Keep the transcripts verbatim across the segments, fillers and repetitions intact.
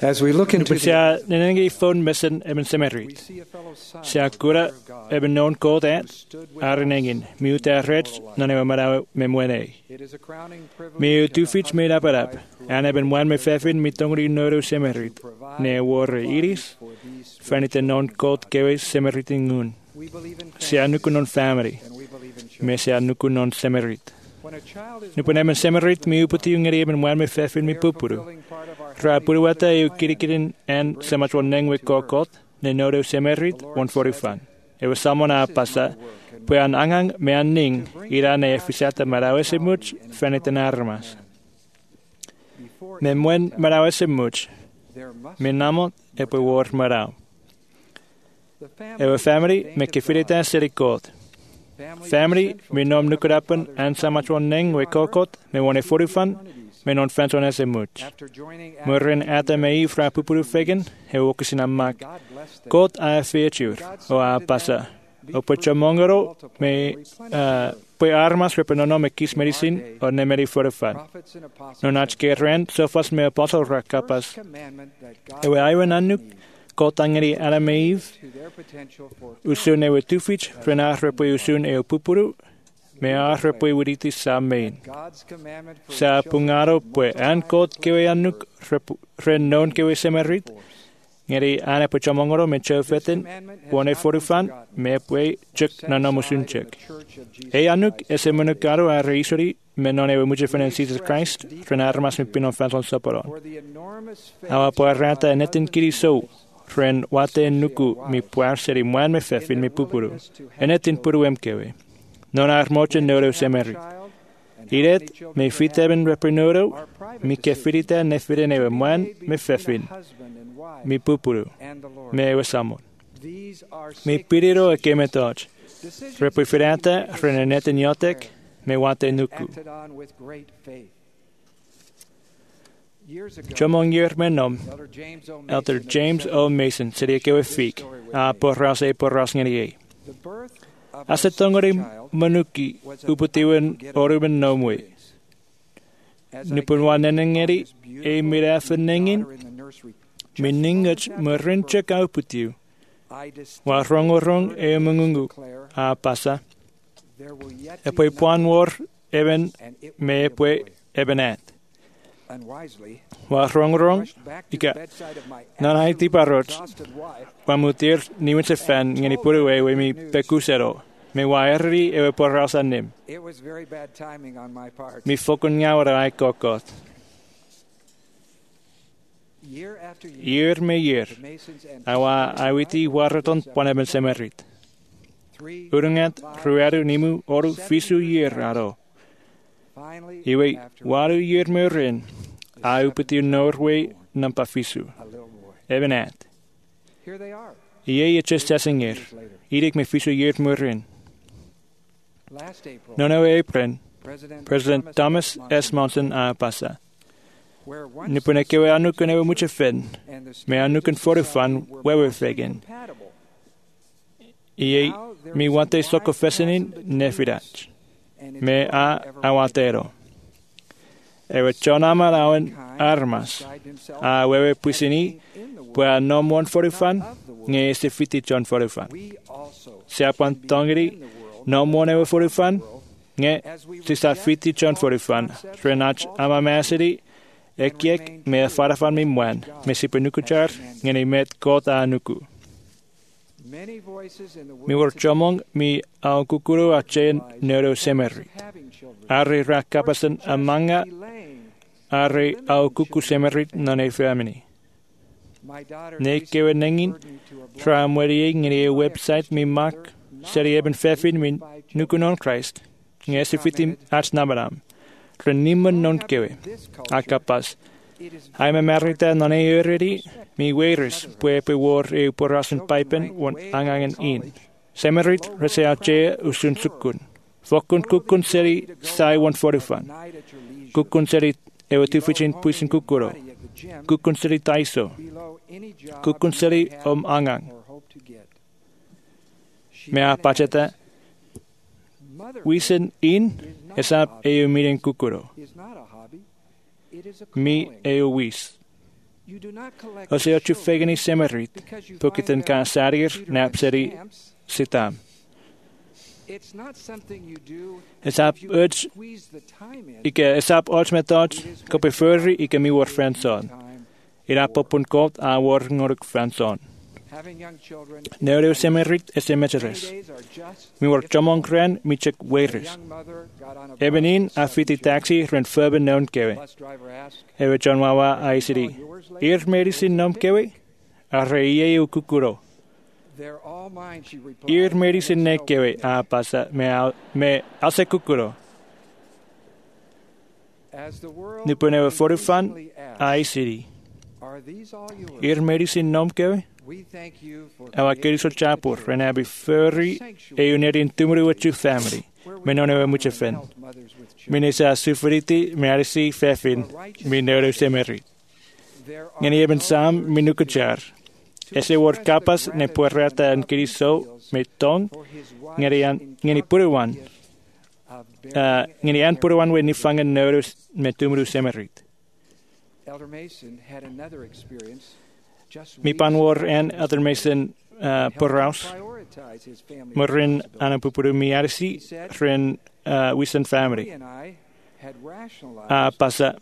As we look into Nupasia nenengi phone messen eben semerit. Sia cura eben non codat arenengin. Miuta reds non eva marau memwene. Miu tu fich made up it up. And eben one me fefin mi tongri noro semerit. Ne war iris. Fanite non cod kewe semeritingun. Sia nukunon family. Me sia nukunon semerit. Nupun eben semerit mi uputi ungeri eben one me fefin mi pupuru. Ra puruwata eu kirikirin en sematron nengwe kokot, ne nodo semerit one forty-fan. E was samona pasa, pue an angang me an ning, ira ne efisata marawese much, feniten armas. Me mwen marawese much, me namot e pue war marau. E wa family me kifirita serikot. Family me nom nukurapan en sematron nengwe kokot, me one forty-fan, me non fanson ese much. Murren ata mei fra pupuru fegen, he wokusin a mak. God a feature, o a pasa. O pucha mongoro, me pui armas repenono me kis medicine, o ne meri fortifan. Non ach ke ren, so fas me apostle ra kapas. Ewe aiwen anuk, God angeri ala meiv, usun ewe tufich, rena repui usun eo pupuru, me a repui wiritis sa main. Sa pungaro pue an kot kewe anuk ren non kewe semerit. Ngeri ane pachamongoro me chofetin one forty-fan me pue chuk nanamusun chuk. E anuk ese menukaro a reisori me non ewe muche fenen Jesus Christ ren armas me pinon fanson soporon. Awa pue rata netin kiri so ren wate nuku mi puar seri muan me fefin me pupuru. Enetin puru emkewe. Non ar moche noro semerit. Iret me fiteben reprenoro, mi kefirita nefire neve muan me fefin. Mi pupuru, me ewe samon. Mi piriro e keme toch. Repufirata renenete nyotek, me wate nuku. Chomong yer menom, Elder James O. Mason, seria kewe fik, a porras e porras ngeriye. Asetongori manuki uputiwen oruben nomwe. Nipun wanenengeri e mirafenengin miningach marinchek auputiu. Wa rongorong e mungungu a pasa. Epoi puan war even me epoi ebenat. Wa rongorong ika nanai tiparoch. Pamutir niwen se fan ngeni puru e we mi pekusero. Me waeri e porras anim. Mi fokon ngawra ai kokot. Year me year. Awa awiti waraton poneben semerit. Urungat ruaru nimu oru fisu year aro. Iwe waru year me rin. Aupeti Norway nampa fisu. Ebenat. Ie je chestessinger. Irik me fisu year me rin. Nono April, President Thomas S. Monson a pasa. Nipune kewe anuken ewe muche fen, me anuken fortifan wewe fegen. Ie mi wante soko fesenin nefirach. Me a awatero. Ewe chonama lawen armas. A wewe puisini, pua no one fortifan, nge este fiti chon fortifan. Siapan tongiri, no more ever forty-fan, nge sista fiti chon forty-fan, renach ama masidi, ekiek me farafan mi mwan, me sipenukuchar, ngeni met kota anuku. Mi wor chomong mi au kukuru achen nero semerit. Ari rakapasan amanga, ari au kuku semerit nane famini. Ne kewe nengin, tra mweri ngeni website mi mak, seri eben fefin min nukunon Christ, ngesi fitim ats nabaram, renimen non kewe, akapas. Aime merita non e uredi, mi weris, pue pe war e porrasen pipen, won angangen in. Semerit resea che usun sukun. Fokun kukun seri sai one forty-fan. Kukun seri ewe tufichin puisin kukuro. Kukun seri taiso. Kukun seri om angang. Mea pacheta, wisen in, esap eo miren kukuro. Mi eo wis. Os eo tu fegani semerit, pukit yn ka sarir napseri sitam. Esap urge ike esap urge metod kope furri ike mi war franson. Ira popun kot a war ngoruk franson. Neureu semerit es emeteres. Mi war jamon kren mi chek weires. Ebenin a fiti taxi ren furben non kewe. Ewe John Wawa I C D. Ir medicine nom kewe? A reiye u kukuro. Ir medicine ne kewe a pasa me al me ase kukuro. Nipone forty-fan I C D. Ir medicine nom kewe? Awa kiriso chapur renabi furry e unerin tumuru with your family. Me non ewe mucha fen. Mine sa sufriti me arisi fefin me neuro semerit. Ngani eben sam minukuchar. Ese word capas ne puerrata en kiriso me tong ngani an ngani puruwan. Ngani an puruwan we ni fangen neuro me tumuru semerit. Elder Mason had another experience. Mi pan war en Elder Mason uh, porraus. Morin ana pupuru mi arisi ren uh, wisen family. A pasa.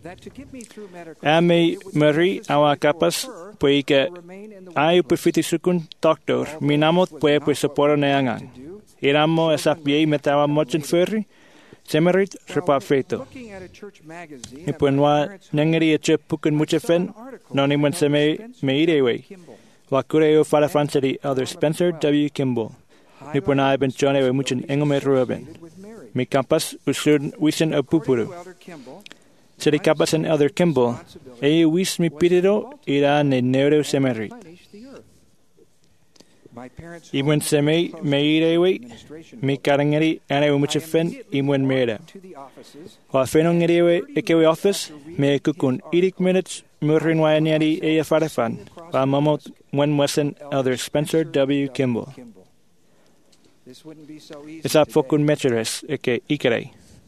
Ame meri awa kapas poike ayu pefiti sukun doctor mi namot poe poe saporo neangang. Iramo esap ye metawa mochen ferri. Semerit repa feito. Ni puenwa nangeri eche puken muche fen, no ni mwen seme me irewe. Wakureo fala franceri Elder Spencer W. Kimball. Ni puena ben chonewe muchen engome ruben. Mi kampas usun wisen a pupuru. Seri kapas en Elder Kimball, e wis mi pidero ira ne neuro semerit. Imwen seme me irewe, mi karangeri ane muche fen imwen mera. Wa fenong erewe ekewe office, me kukun irik minutes, murrin wa nyari e farefan, wa mamot wen wesen Elder Spencer W. Kimball. Isap fokun mecheres eke ikere.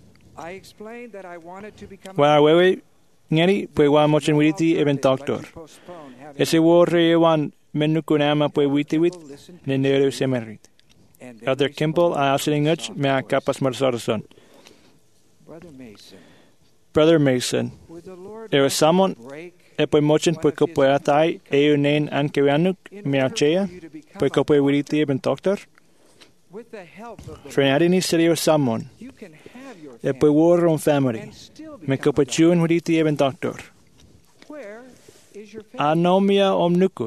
Wa wewe ngeri pwe wa mochen wiriti eben doctor. Ese wo rewan menukuna pwe witiwit ne neuro semerit. Elder Kimball a asiling uch me a kapas marsorason. Brother Mason, there is someone e pwe mochen pwe kopwe atai e unen an kewanuk me a chea pwe kopwe wiriti eben doctor. Frenadini serio someone e pwe war on family me kopwe chun wiriti eben doctor. Anomia omnuku.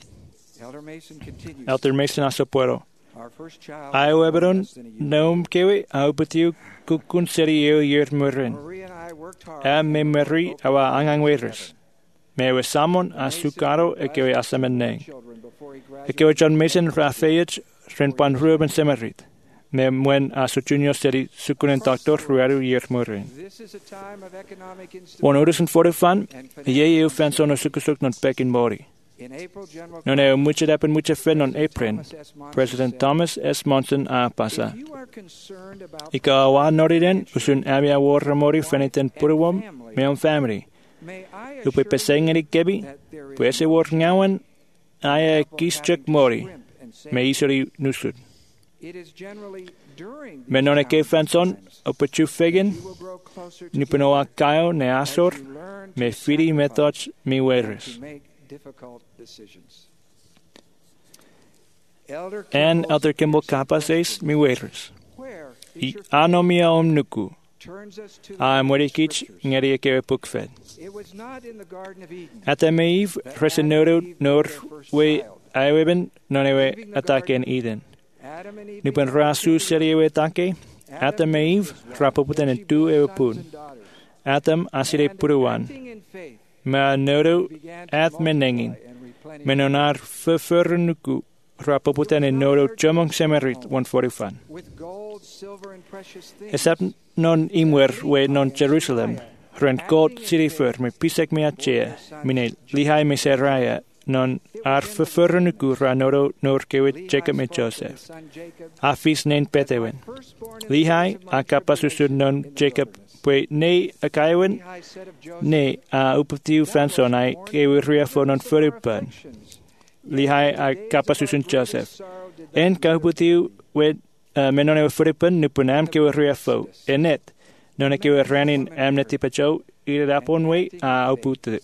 Elder Mason asopuero. Ayo eberon nom kewe au betiu kukun serio yer murin. A me meri awa angang weres. Me we samon asukaro e kewe asamen neng. E kewe John Mason rafeich renpan ruben semerit. Me mwen asuchunyo seri sukunen doctor ruaru yer murin. One orison forty-fan, ye eu fanson o sukusuk non pekin mori. No ne mucha dapen mucha fen on April. President Thomas S. Monson a pasa. Ika awa noriden usun abia war ramori feniten puruwom me on family. Upe pesengeri kebi, puese war ngawan aya kischek mori. Me isori nusud. Me non e ke fanson upe chu fegen, nipenoa kayo ne asor, me firi metoch mi weres. Difficult decisions. En Elder Kimball kapases mi weres. I anomia omnuku. A morikich ngeri kewe pukfed. At the meiv resenodo nor we aiweben nonewe atake in Eden. Nipen rasu seriewe atake. At the meiv rapoputen en tu ewepun. Atem asire puruan. Ma nodo at menengin. Menonar fufurnuku rapoputen en nodo chomong semerit one forty-fan. Except non imwer we non Jerusalem. Rent gold city fur me pisek me achea. Mine lihai me seraya non ar fufurnuku ra nodo nor kewit Jacob me Joseph. Afis nen petewen. Lihai a kapasusud non Jacob Pwy ni y gaiwen, ni a upatiw fansonau gewi riafon o'n ffyrwpan. Lihai a kapasusun Joseph. En kaupatiw wed menon ew ffyrwpan nupun am gewi riafo. Enet, non e gewi ranin am neti pajow i'r apon wei a upatiw.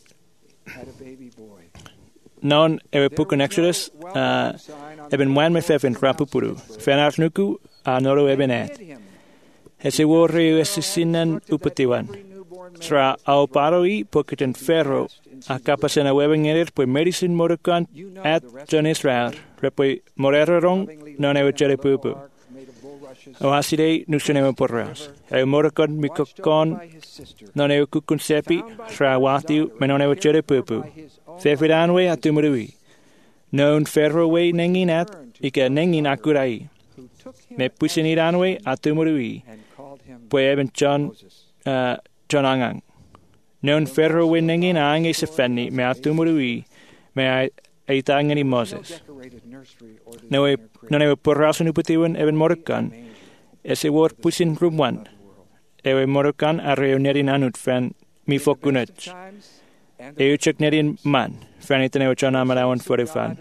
Non ewe pukun Exodus, uh, eben wan me fefin rapupuru, fenar nuku a noro eben et. Hese wori esisinan upatiwan. Tra au paroi pukiten ferro, a kapasen a webing erir pui medicine morukan at John Israel, repui morerorong non ewe jere pupu. O haside nusun ewe porras. Ewe morukan mikokon non ewe kukun sepi, tra watiu menon ewe jere pupu. Fefidanwe atumurui. Non ferrowe nengin at, ika nengin akurai. Me pusinidanwe atumurui. Pue eben John, uh, John Angang. Non ferrowe nengin ange sefeni me atumurui, me aitangani Moses. Noe, non ewe porrasun upatiwan eben morukan. Ese wor pusin rumwan. Ewe morukan arreonerin anut fan mi fokunach. E uchuk nerin man, faniten ewe John amarawan forifan.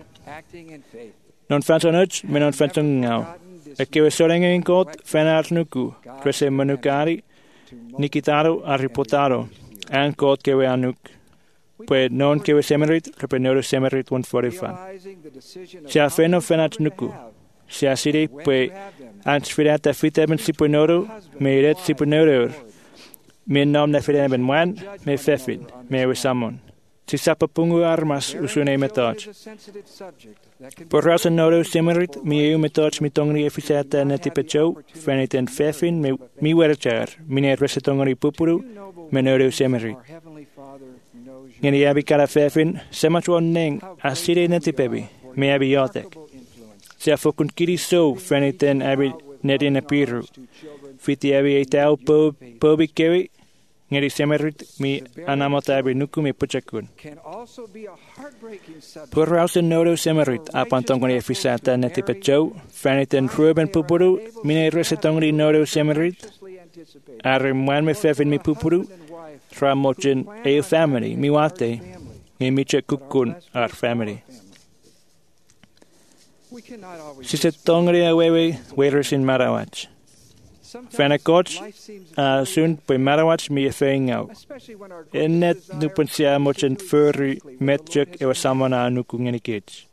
Non fanson uch, me non fanson ngau. E kewe sorenga in god, fanar nuku, krese manukari, nikitaro a ripotaro, an god kewe anuk. Pue non kewe semerit, repe noro semerit one forifan. Sia feno fanat nuku. Sia siri, pue ansfirata fiteben sipunoro, me iret sipunoro. Me nom na fide ben wan, me fefin, me we samon. Si sapapungu armas usune metach. Por rasa nodo semerit, mi eu metach mi tongri efisata neti pecho, feniten fefin, me mi werchar, mine resetongri pupuru, me nodo semerit. Ngeni abi kara fefin, semach wan neng, asire neti pebi, me abi yotek. Se afokun kiri so, feniten abi netin apiru. Fiti abi eitau pobi kewi, ngeri semerit mi anamota abi nuku mi puchakun. Purrausen nodo semerit apantongoni efisata neti pecho, faniten ruben pupuru, mine resetongri nodo semerit, arim wan me fefin mi pupuru, tra mochen eu family, mi wate, mi miche kukun ar family. Sise tongri awewe, waiters in Marawach. Fanakoch, uh, soon by Marawach mi efeing out. Innet nupunsia mochen furry metjuk ewa samona nukungeni kids.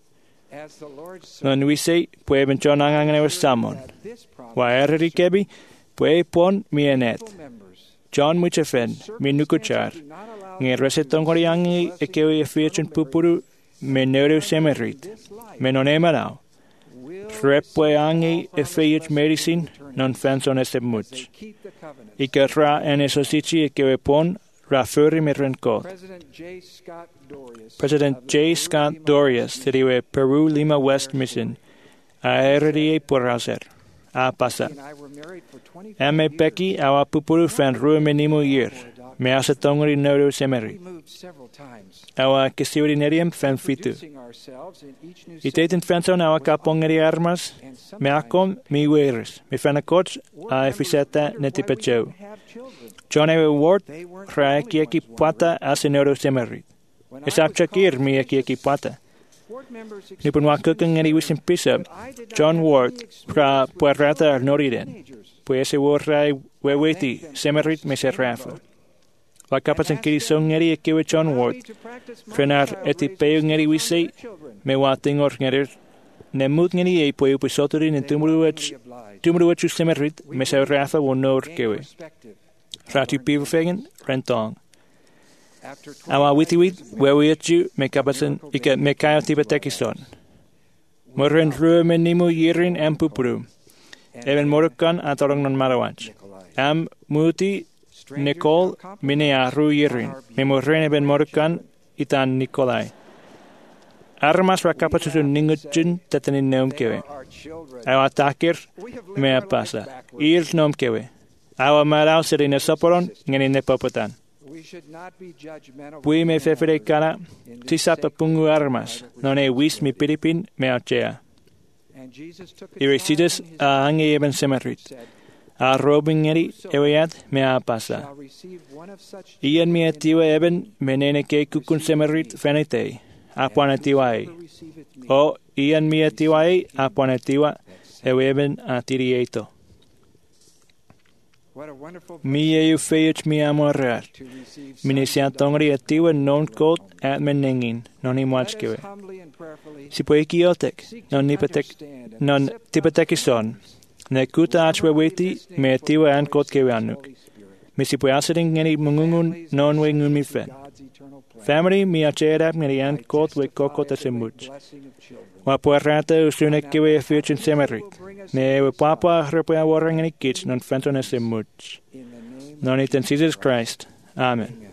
Non we say, pue ben John Angang ewa samon. Wa erri kebi, pue pon mi enet. John muchefen, mi nukuchar. Nge resetongori angi ekewe efiachun pupuru, me nodo semerit. Me non emanao. Repwe angi efeich medicine, non fanson este much. Ike ra en esosichi ike pon ra furi me renkot. President J. Scott Dorius, tiriwe Peru Lima West Mission, a erri por hacer. A pasa. Ame peki awa pupuru fan rue menimo year. Me asa tongri nodo semeri. Awa kisiwri nerium fan fitu. Itetin fanson awa kapongeri armas. Me akon mi weres. Me fanakoch a efiseta netipecho. John Ewe Ward ra kieki pata asa nodo semeri. Esap chakir mi kieki pata. Nipun wakukang ngeri wisim pisa. John Ward ra puerrata ar noriden. Pues ese ward ra weweti semerit me se rafa. La kapas en kiri song ngeri ekewe John Ward. Frenar eti peo ngeri wisei me watingor ngerir. Nemut ngeri e poe upisoturin en tumuruach tumuruachu semerit me se rafa wonor kewe. Ratu pivofegen rentong. Awa witiwit wewiachu me kapasen ike me kaya tibetekison. Morren rue me nimu yirin am pupuru. Even morukan atorong non marawach. Am muti Nicole mine a ru yirin. Me morren even morukan itan Nikolai. Armas ra kapasusun ningutjun tatanin neum kewe. Awa takir me a pasa. Ir nom kewe. Awa marau serine soporon ngeni nepopotan. Pui me fefere cara, tisapa pungu armas, non e wis mi piripin me achea. Iresides a ange eben semerit. A robingeri eweat me apasa. shall receive one of such Ian mi atiwa eben menene ke kukun semerit fenete. Apuanetiwai. receiveth me. O ian mi atiwai apuanetiwa eweben atirieto. What a wonderful Mi eu feich mi amorar. to receive Mini siantongri atiwa non kot at menengin. Noni Let us mwachkewe. humbly and prayerfully Si poekiotek. seek to Non nipatek. understand and Non accept tipatekison. Ne kuta achweweti me atiwa an kot kewanuk. Holy Spirit. Mi si poyasading ngeni mungungun non we ngumi fen. God's eternal plan. Family mi acherap ngeni an kot we kokot asemut. Blessing of children. Wa puerrata usunek kewe fuchin semerit. Me we papa repea warang ngeni kich non fenton asemut. In the name Non it in Jesus Christ. Amen.